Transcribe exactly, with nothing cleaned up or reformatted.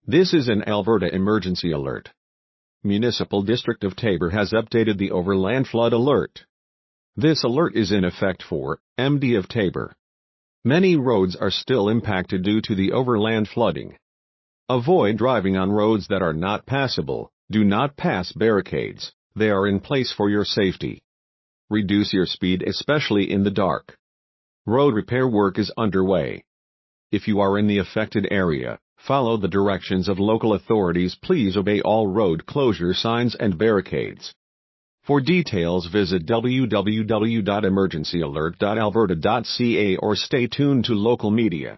This is an Alberta emergency alert. Municipal District of Taber has updated the Overland Flood Alert. This alert is in effect for M D of Taber. Many roads are still impacted due to the overland flooding. Avoid driving on roads that are not passable. Do not pass barricades. They are in place for your safety. Reduce your speed, especially in the dark. Road repair work is underway. If you are in the affected area, follow the directions of local authorities. Please obey all road closure signs and barricades. For details, visit w w w dot emergency alert dot alberta dot c a or stay tuned to local media.